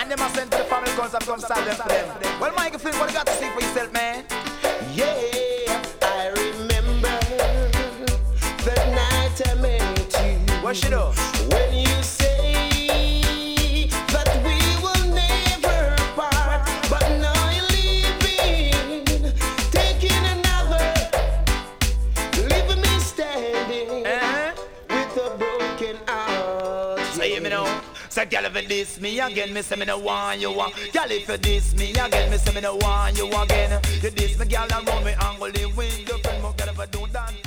And them are sent to the family cause I'm gonna solve them for them. Well, Michael Flynn, what you got to see for yourself, man? Yeah, I remember the night I met you. What she do? When you say that we will never part, but now you're leaving, taking another, leaving me standing with a broken heart. Say me now. Say, girl, if you diss me again, me say me no want you. Girl, if you diss me again, me say me no want you again. You diss me, girl, and run me angle the window. Friend, but girl, if I do that.